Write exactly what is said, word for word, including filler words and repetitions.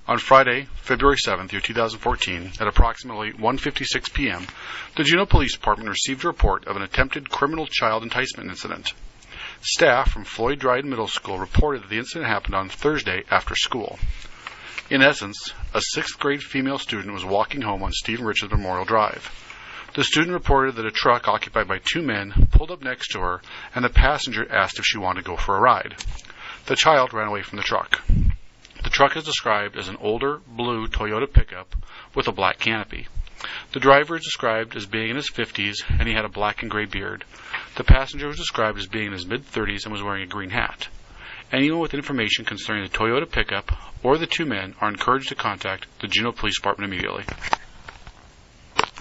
On Friday, February seventh, two thousand fourteen, at approximately one fifty-six p.m., the Juneau Police Department received a report of an attempted criminal child enticement incident. Staff from Floyd Dryden Middle School reported that the incident happened on Thursday after school. In essence, a sixth grade female student was walking home on Stephen Richards Memorial Drive. The student reported that a truck occupied by two men pulled up next to her, and the passenger asked if she wanted to go for a ride. The child ran away from the truck. The truck is described as an older, blue Toyota pickup with a black canopy. The driver is described as being in his fifties, and he had a black and gray beard. The passenger was described as being in his mid-thirties and was wearing a green hat. Anyone with information concerning the Toyota pickup or the two men are encouraged to contact the Juneau Police Department immediately.